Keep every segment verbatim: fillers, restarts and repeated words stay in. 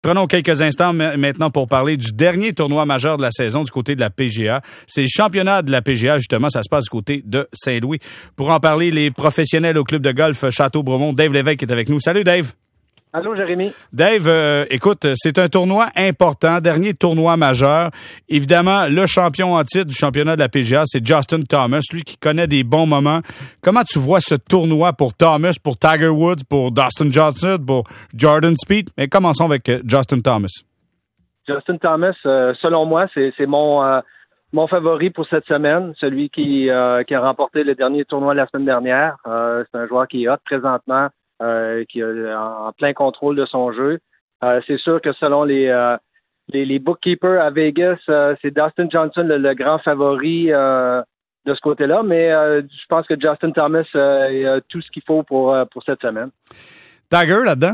Prenons quelques instants maintenant pour parler du dernier tournoi majeur de la saison du côté de la P G A. C'est le championnat de la P G A, justement, ça se passe du côté de Saint-Louis. Pour en parler, les professionnels au club de golf Château-Bromont, Dave Lévesque est avec nous. Salut Dave! Allô, Jérémy. Dave, euh, écoute, c'est un tournoi important, dernier tournoi majeur. Évidemment, le champion en titre du championnat de la P G A, c'est Justin Thomas, lui qui connaît des bons moments. Comment tu vois ce tournoi pour Thomas, pour Tiger Woods, pour Dustin Johnson, pour Jordan Spieth? Mais commençons avec euh, Justin Thomas. Justin Thomas, euh, selon moi, c'est, c'est mon euh, mon favori pour cette semaine, celui qui, euh, qui a remporté le dernier tournoi la semaine dernière. Euh, c'est un joueur qui est hot présentement. Euh, qui est en plein contrôle de son jeu. Euh, c'est sûr que selon les, euh, les, les bookkeepers à Vegas, euh, c'est Dustin Johnson le, le grand favori euh, de ce côté-là, mais euh, je pense que Justin Thomas euh, a tout ce qu'il faut pour, euh, pour cette semaine. Tiger là-dedans?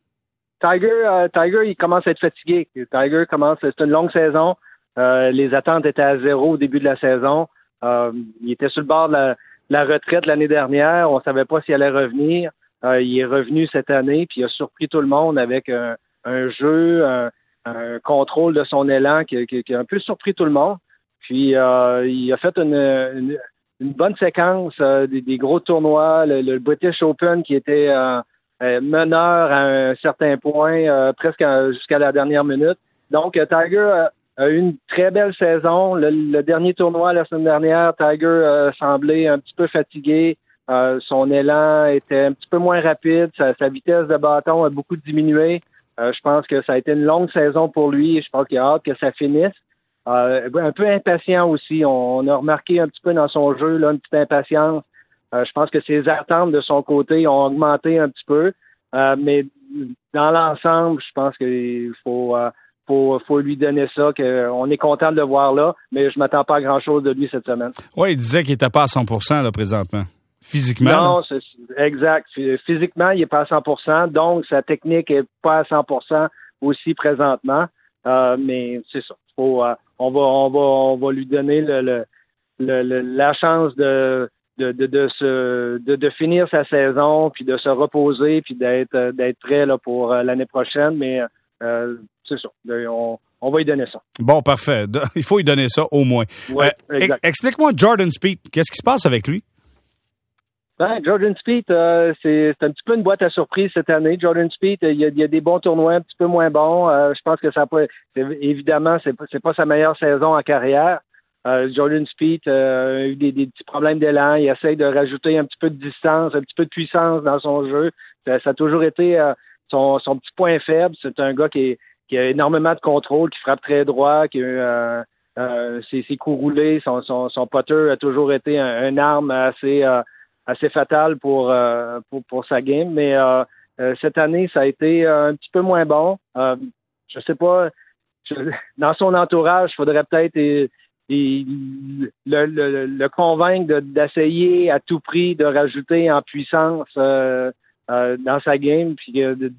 Tiger, euh, Tiger, il commence à être fatigué. Tiger commence, c'est une longue saison. Euh, les attentes étaient à zéro au début de la saison. Euh, il était sur le bord de la, la retraite l'année dernière. On ne savait pas s'il allait revenir. Euh, il est revenu cette année, puis il a surpris tout le monde avec un, un jeu, un, un contrôle de son élan qui, qui, qui a un peu surpris tout le monde. Puis euh, il a fait une, une, une bonne séquence, euh, des, des gros tournois, le, le British Open qui était euh, euh, meneur à un certain point, euh, presque à, jusqu'à la dernière minute. Donc euh, Tiger a, a eu une très belle saison. Le, le dernier tournoi la semaine dernière, Tiger euh, semblait un petit peu fatigué. Euh, son élan était un petit peu moins rapide, sa, sa vitesse de bâton a beaucoup diminué. Euh, je pense que ça a été une longue saison pour lui et je pense qu'il a hâte que ça finisse. Euh, un peu impatient aussi, on, on a remarqué un petit peu dans son jeu là, une petite impatience. Euh, je pense que ses attentes de son côté ont augmenté un petit peu, euh, mais dans l'ensemble, je pense qu'il faut, euh, faut, faut lui donner ça, qu'on est content de le voir là, mais je m'attends pas à grand-chose de lui cette semaine. Oui, il disait qu'il était pas à cent pour cent là, présentement. Physiquement? Non, c'est exact. Physiquement, il n'est pas à cent pour cent, donc sa technique n'est pas à cent pour cent aussi présentement. Euh, mais c'est ça. Faut, euh, on va, on va, on va lui donner le, le, le, le la chance de, de, de, de se, de, de finir sa saison, puis de se reposer, puis d'être, d'être prêt là pour euh, l'année prochaine. Mais euh, c'est ça. On, on va lui donner ça. Bon, parfait. Il faut lui donner ça au moins. Ouais, euh, exact. Explique-moi Jordan Spieth. Qu'est-ce qui se passe avec lui? Ben, Jordan Spieth, euh, c'est, c'est un petit peu une boîte à surprise cette année. Jordan Spieth, il y a, il y a des bons tournois, un petit peu moins bons. Euh, je pense que ça peut, c'est, évidemment, c'est pas, c'est pas sa meilleure saison en carrière. Euh, Jordan Spieth euh, a eu des, des petits problèmes d'élan. Il essaye de rajouter un petit peu de distance, un petit peu de puissance dans son jeu. Ça, ça a toujours été euh, son, son petit point faible. C'est un gars qui, est, qui a énormément de contrôle, qui frappe très droit, qui a euh, euh, ses, ses coups roulés. Son, son, son putter a toujours été un, un arme assez... Euh, assez fatal pour, euh, pour pour sa game, mais euh, euh, cette année, ça a été euh, un petit peu moins bon. Euh, je sais pas, je, dans son entourage, il faudrait peut-être et, et, le, le, le convaincre de, d'essayer à tout prix de rajouter en puissance euh, euh, dans sa game, puis de, de,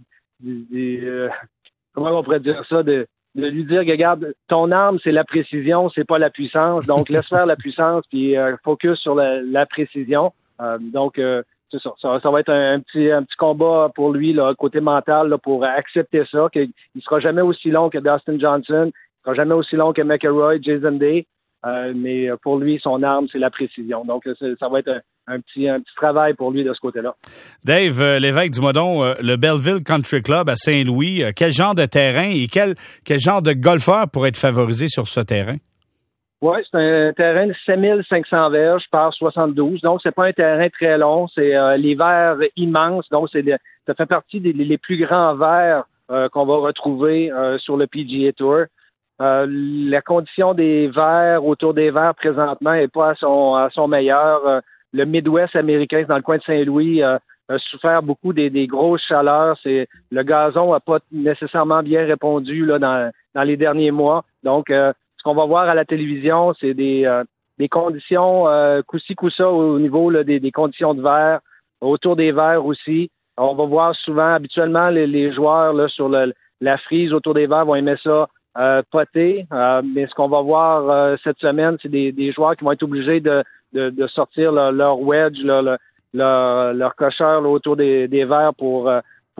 de, euh, comment on pourrait dire ça, de de lui dire, regarde, ton arme, c'est la précision, c'est pas la puissance, donc laisse faire la puissance, puis euh, focus sur la, la précision. Euh, donc, euh, c'est ça. ça. Ça va être un, un petit un petit combat pour lui, là, côté mental, là, pour accepter ça, qu'il ne sera jamais aussi long que Dustin Johnson, il sera jamais aussi long que McIlroy, Jason Day, euh, mais pour lui, son arme, c'est la précision. Donc, ça va être un, un petit un petit travail pour lui de ce côté-là. Dave euh, Lévesque, dis-moi donc, euh, le Belleville Country Club à Saint-Louis, euh, quel genre de terrain et quel, quel genre de golfeur pourrait être favorisé sur ce terrain? Oui, c'est un terrain de sept mille cinq cents verges par soixante-douze. Donc, c'est pas un terrain très long. C'est euh, les verres immenses. Donc, c'est de, ça fait partie des les plus grands verres euh, qu'on va retrouver euh, sur le P G A Tour. Euh, la condition des verres autour des verres présentement est pas à son à son meilleur. Euh, le Midwest américain, dans le coin de Saint-Louis, euh, a souffert beaucoup des, des grosses chaleurs. C'est le gazon a pas nécessairement bien répondu là dans dans les derniers mois. Donc euh, ce qu'on va voir à la télévision, c'est des, euh, des conditions euh, coup-ci, coup-ça au niveau là, des, des conditions de verre, autour des verres aussi. On va voir souvent, habituellement, les, les joueurs là, sur le, la frise autour des verres vont aimer ça euh, poter. Euh, mais ce qu'on va voir euh, cette semaine, c'est des, des joueurs qui vont être obligés de, de, de sortir là, leur wedge, là, le, leur, leur cocheur là, autour des, des verres pour, euh, pour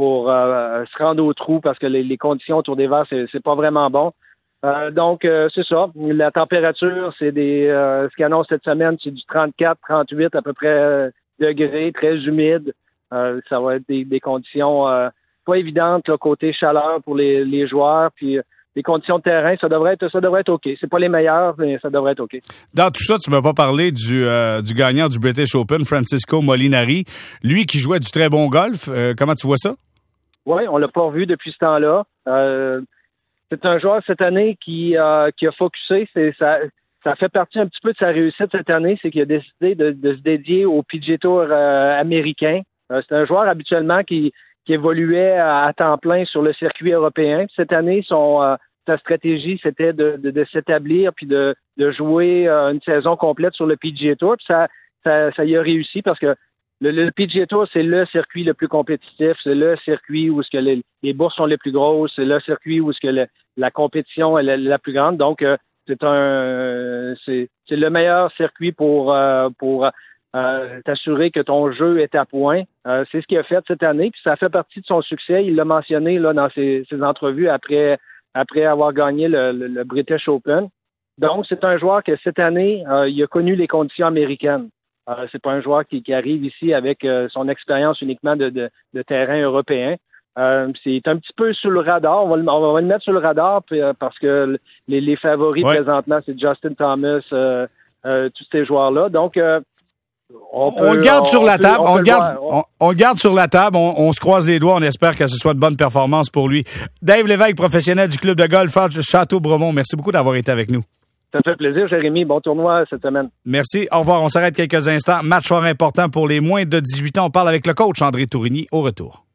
pour euh, se rendre au trou parce que les, les conditions autour des verres, c'est, c'est pas vraiment bon. Euh, donc, euh, c'est ça. La température, c'est des euh, ce qu'ils annoncent cette semaine, c'est du trente-quatre, trente-huit à peu près euh, degrés, très humide. Euh, ça va être des, des conditions euh, pas évidentes là, côté chaleur pour les, les joueurs. Puis les conditions de terrain, ça devrait être ça devrait être OK. C'est pas les meilleures, mais ça devrait être OK. Dans tout ça, tu m'as pas parlé du euh, du gagnant du British Open, Francisco Molinari. Lui qui jouait du très bon golf. Euh, comment tu vois ça? Oui, on l'a pas revu depuis ce temps-là. Euh, c'est un joueur cette année qui, euh, qui a focusé. C'est, ça, ça fait partie un petit peu de sa réussite cette année, c'est qu'il a décidé de, de se dédier au P G A Tour euh, américain. Euh, c'est un joueur habituellement qui, qui évoluait à, à temps plein sur le circuit européen. Cette année, son euh, sa stratégie, c'était de, de, de s'établir puis de, de jouer euh, une saison complète sur le P G A Tour. Puis ça, ça, ça y a réussi parce que Le, le P G A Tour, c'est le circuit le plus compétitif, c'est le circuit où ce que les, les bourses sont les plus grosses, c'est le circuit où ce que le, la compétition est la, la plus grande. Donc, euh, c'est un, c'est, c'est le meilleur circuit pour euh, pour euh, t'assurer que ton jeu est à point. Euh, c'est ce qu'il a fait cette année, puis ça fait partie de son succès. Il l'a mentionné là dans ses, ses entrevues après après avoir gagné le, le, le British Open. Donc, c'est un joueur que cette année, euh, il a connu les conditions américaines. Euh, c'est pas un joueur qui, qui arrive ici avec euh, son expérience uniquement de, de, de terrain européen. Euh, c'est un petit peu sous le radar. On va le, on va le mettre sur le radar puis, euh, parce que les, les favoris ouais. présentement, c'est Justin Thomas, euh, euh, tous ces joueurs-là. Donc, euh, on, peut, on le garde on, sur on la peut, table. On, on, le garde, on... on, on le garde sur la table. On, on se croise les doigts. On espère que ce soit de bonnes performances pour lui. Dave Lévesque, professionnel du club de golf Château-Bromont. Merci beaucoup d'avoir été avec nous. Ça fait plaisir, Jérémy. Bon tournoi cette semaine. Merci. Au revoir. On s'arrête quelques instants. Match fort important pour les moins de dix-huit ans. On parle avec le coach André Tourigny au retour.